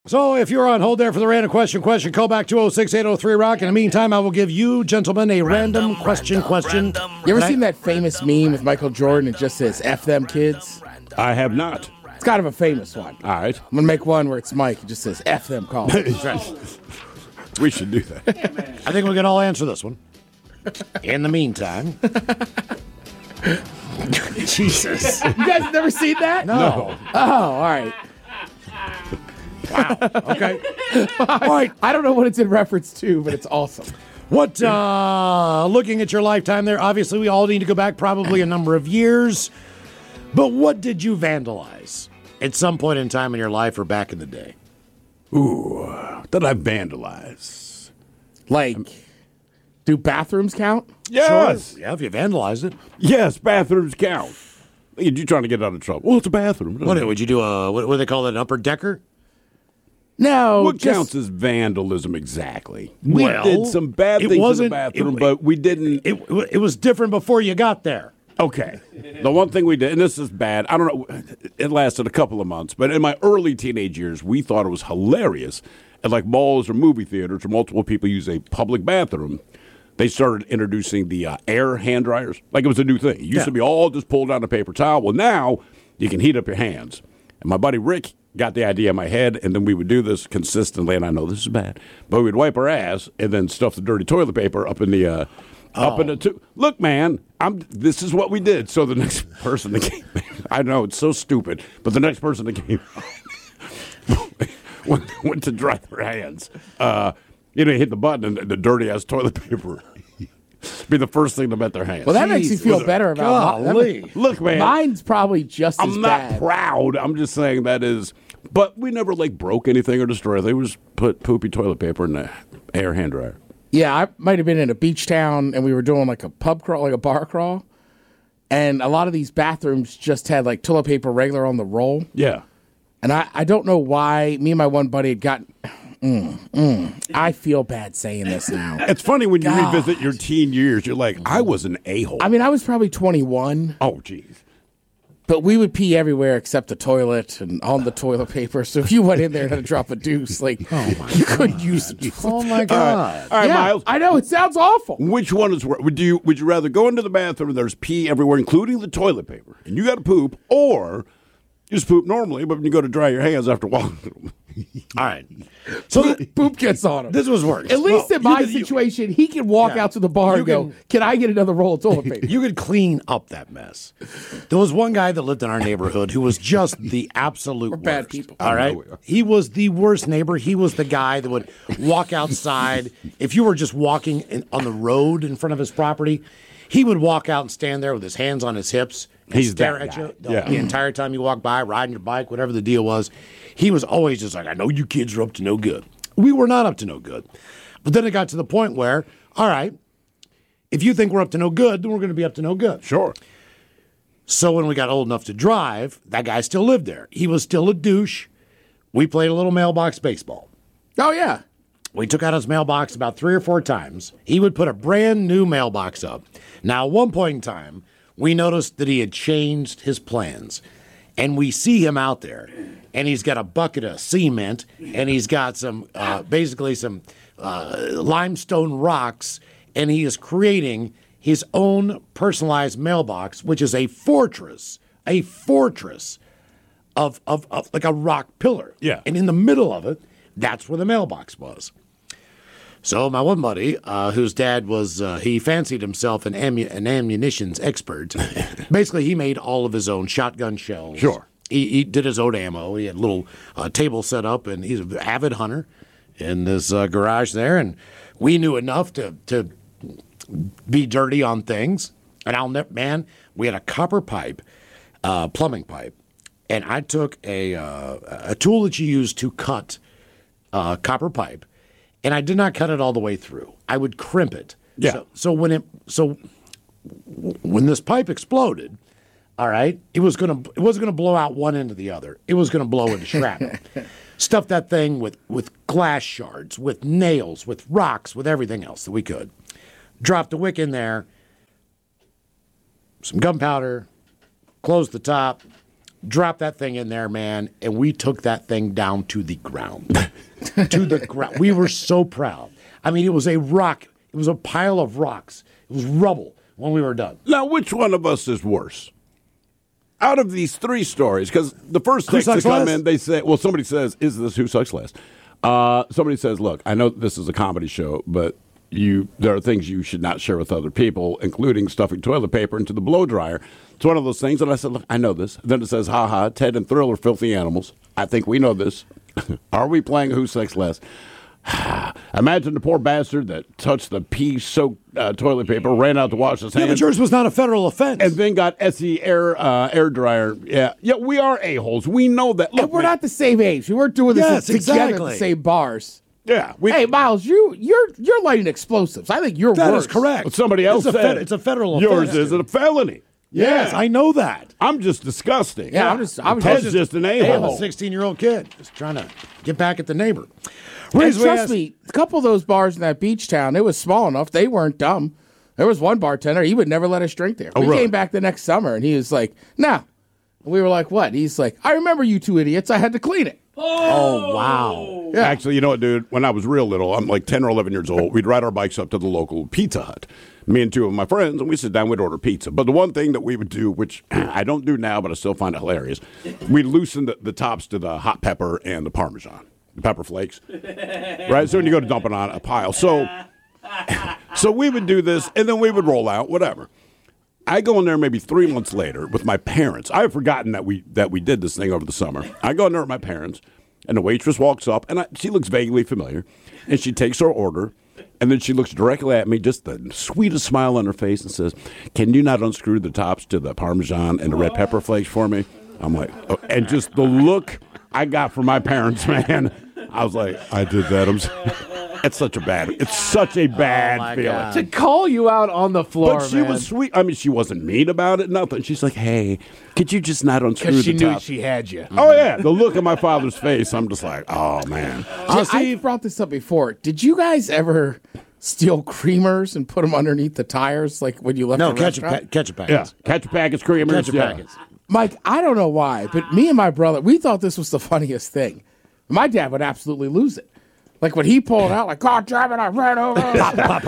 So if you're on hold there for the random question, call back 206-803-ROCK. In the meantime, I will give you, gentlemen, a random question. You ever seen that famous meme with Michael Jordan? It just says, F them kids. I have not. It's kind of a famous one. All right. I'm going to make one where it's Mike. It just says, F them college. We should do that. I think we can all answer this one. In the meantime. Jesus. You guys never seen that? No. Oh, all right. Wow. Okay. All right. I don't know what it's in reference to, but it's awesome. What, looking at your lifetime there, obviously we all need to go back probably a number of years, but what did you vandalize at some point in time in your life or back in the day? Ooh, did I vandalize? Like, do bathrooms count? Yes. Sure. Yeah, if you vandalized it. Yes, bathrooms count. You're trying to get out of trouble. Well, it's a bathroom. What, would you do what do they call it, an upper decker? No. What counts as vandalism exactly? We Well, did some bad things in the bathroom, but we didn't. It was different before you got there. Okay. The one thing we did, and this is bad, I don't know, it lasted a couple of months, but in my early teenage years, we thought it was hilarious. At like malls or movie theaters where multiple people use a public bathroom, they started introducing the air hand dryers. Like it was a new thing. It used to be all just pull down a paper towel. Well, now you can heat up your hands. And my buddy Rick got the idea in my head, and then we would do this consistently, and I know this is bad, but we'd wipe our ass and then stuff the dirty toilet paper up in the Look, man, this is what we did. So the next person that came, I know it's so stupid, but the next person that came went to dry their hands. Hit the button, and the dirty ass toilet paper be the first thing to met their hands. Well, that makes you feel better about golly. Look, man, mine's probably just as bad. I'm not proud. I'm just saying that is. But we never broke anything or destroyed anything. We just put poopy toilet paper in the air hand dryer. Yeah, I might have been in a beach town, and we were doing like a pub crawl, like a bar crawl, and a lot of these bathrooms just had like toilet paper regular on the roll. Yeah. And I don't know why me and my one buddy had gotten. I feel bad saying this now. It's funny when you revisit your teen years, you're like, I was an a-hole. I mean, I was probably 21. Oh, jeez. But we would pee everywhere except the toilet and on the toilet paper. So if you went in there and had to drop a deuce, you couldn't use it. Oh, my God. All right, yeah, Miles. I know, it sounds awful. Which one is worse? Would you rather go into the bathroom and there's pee everywhere, including the toilet paper, and you got to poop, or you just poop normally, but when you go to dry your hands after walking? All right. So poop gets on him. This was worse. At least in my situation, he can walk out to the bar and go, can I get another roll of toilet paper? You could clean up that mess. There was one guy that lived in our neighborhood who was just the absolute worst. Bad people. All right? He was the worst neighbor. He was the guy that would walk outside. If you were just walking on the road in front of his property, he would walk out and stand there with his hands on his hips and stare at you the entire time you walk by, riding your bike, whatever the deal was. He was always just like, I know you kids are up to no good. We were not up to no good. But then it got to the point where, all right, if you think we're up to no good, then we're going to be up to no good. Sure. So when we got old enough to drive, that guy still lived there. He was still a douche. We played a little mailbox baseball. Oh, yeah. We took out his mailbox about 3 or 4 times. He would put a brand new mailbox up. Now, at one point in time, we noticed that he had changed his plans. And we see him out there, and he's got a bucket of cement, and he's got some, basically some limestone rocks, and he is creating his own personalized mailbox, which is a fortress of like a rock pillar. Yeah. And in the middle of it, that's where the mailbox was. So my one buddy, whose dad was, he fancied himself an ammunitions expert. Basically, he made all of his own shotgun shells. Sure. He did his own ammo. He had a little table set up, and he's an avid hunter in this garage there. And we knew enough to be dirty on things. And we had a copper pipe, plumbing pipe, and I took a tool that you use to cut copper pipe. And I did not cut it all the way through. I would crimp it. Yeah. So when this pipe exploded, all right, it wasn't gonna blow out one end or the other. It was gonna blow into shrapnel. Stuff that thing with glass shards, with nails, with rocks, with everything else that we could. Dropped the wick in there, some gunpowder, closed the top, dropped that thing in there, man, and we took that thing down to the ground. To the ground. We were so proud. I mean, it was a rock. It was a pile of rocks. It was rubble when we were done. Now, which one of us is worse? Out of these three stories, because the first text that come in, they say, well, somebody says, is this Who Sucks Less? Somebody says, look, I know this is a comedy show, but there are things you should not share with other people, including stuffing toilet paper into the blow dryer. It's one of those things. And I said, look, I know this. Then it says, ha, Ted and Thrill are filthy animals. I think we know this. Are we playing Who Sucks Less? Imagine the poor bastard that touched the pea-soaked toilet paper, ran out to wash his hands. But yours was not a federal offense. And then got SE air dryer. Yeah, we are a-holes. We know that. Look, and we're not the same age. We weren't doing this together at the same bars. Yeah. Hey, Miles, you're lighting explosives. I think you're worse. That is correct. But somebody else said it's a federal yours offense. is a felony. Yes, I know that. I'm just disgusting. Yeah, Ted's just an a-hole. I'm a 16-year-old kid just trying to get back at the neighbor. And trust me, a couple of those bars in that beach town, it was small enough. They weren't dumb. There was one bartender, he would never let us drink there. We came back the next summer, and he was like, no. We were like, what? He's like, I remember you two idiots. I had to clean it. Oh, wow. Yeah. Actually, you know what, dude? When I was real little, I'm like 10 or 11 years old, we'd ride our bikes up to the local Pizza Hut. Me and two of my friends, and we sit down, we'd order pizza. But the one thing that we would do, which I don't do now, but I still find it hilarious, we'd loosen the tops to the hot pepper and the Parmesan, the pepper flakes. Right? So when you go to dump it on a pile. So we would do this, and then we would roll out, whatever. I go in there maybe 3 months later with my parents. I have forgotten that we did this thing over the summer. I go in there with my parents, and the waitress walks up, and she looks vaguely familiar, and she takes her order, and then she looks directly at me, just the sweetest smile on her face, and says, can you not unscrew the tops to the Parmesan and the red pepper flakes for me? I'm like, oh, and just the look I got from my parents, man, I was like, I did that. It's such a bad feeling. God. To call you out on the floor, but she was sweet. I mean, she wasn't mean about it, nothing. She's like, hey, could you just not unscrew the top? Because she knew she had you. Oh, yeah. The look on my father's face, I'm just like, oh, man. I brought this up before. Did you guys ever steal creamers and put them underneath the tires, like when you left the restaurant? ketchup packets. Yeah, ketchup packets, creamers. Ketchup packets. Mike, I don't know why, but me and my brother, we thought this was the funniest thing. My dad would absolutely lose it. Like when he pulled out, like, God damn it, I ran over. Pop,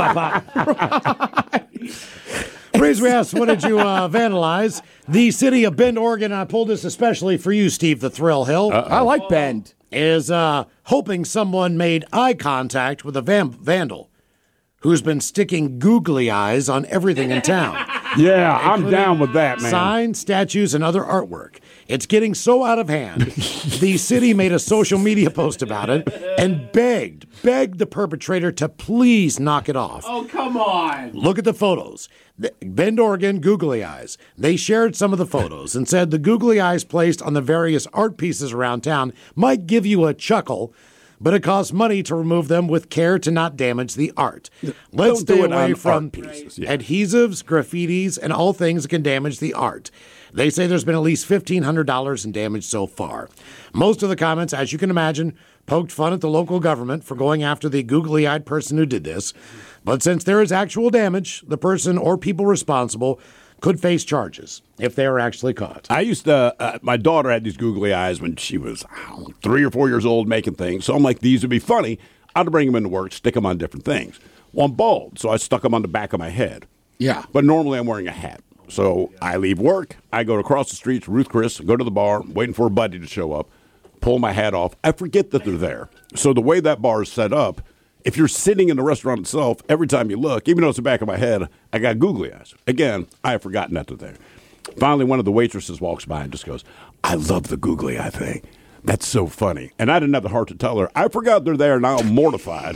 pop, pop. Breeze, we asked, what did you vandalize? The city of Bend, Oregon, and I pulled this especially for you, Steve the Thrill Hill. I like Bend. Is hoping someone made eye contact with a vandal who's been sticking googly eyes on everything in town. Yeah, I'm down with that, man. Signs, statues, and other artwork. It's getting so out of hand, the city made a social media post about it and begged the perpetrator to please knock it off. Oh, come on. Look at the photos. Bend, Oregon, googly eyes. They shared some of the photos and said the googly eyes placed on the various art pieces around town might give you a chuckle, but it costs money to remove them with care to not damage the art. Let's stay away from adhesives, graffitis, and all things that can damage the art. They say there's been at least $1,500 in damage so far. Most of the comments, as you can imagine, poked fun at the local government for going after the googly-eyed person who did this. But since there is actual damage, the person or people responsible could face charges if they are actually caught. I used to, my daughter had these googly eyes when she was 3 or 4 years old making things. So I'm like, these would be funny. I'd bring them into work, stick them on different things. Well, I'm bald, so I stuck them on the back of my head. Yeah. But normally I'm wearing a hat. So I leave work, I go across the street to Ruth Chris, go to the bar, waiting for a buddy to show up, pull my hat off. I forget that they're there. So the way that bar is set up, if you're sitting in the restaurant itself, every time you look, even though it's the back of my head, I got googly eyes. Again, I have forgotten that they're there. Finally, one of the waitresses walks by and just goes, I love the googly eye thing. That's so funny. And I didn't have the heart to tell her, I forgot they're there, and now I'm mortified.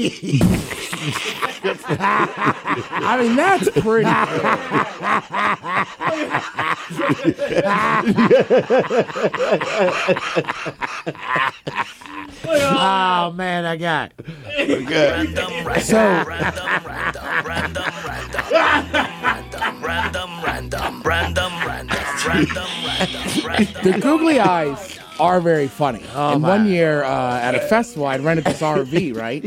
I mean, that's pretty Oh, man, I got it. The googly eyes are very funny. And one year at a festival, I rented this RV, right?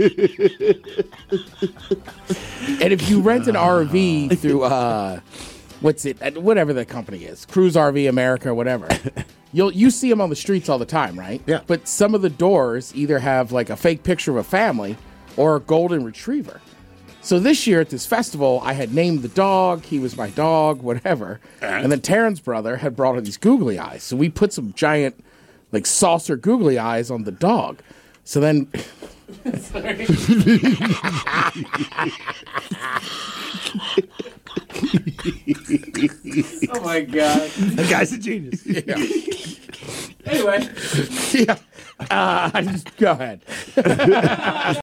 And if you rent an RV through what's it? Whatever the company is, Cruise RV America, whatever. You see them on the streets all the time, right? Yeah. But some of the doors either have like a fake picture of a family or a golden retriever. So this year at this festival, I had named the dog. He was my dog, whatever. And then Taryn's brother had brought in these googly eyes. So we put some giant, like, saucer googly eyes on the dog. So then... Oh, my God. That guy's a genius. Yeah. Anyway. Yeah. Go ahead.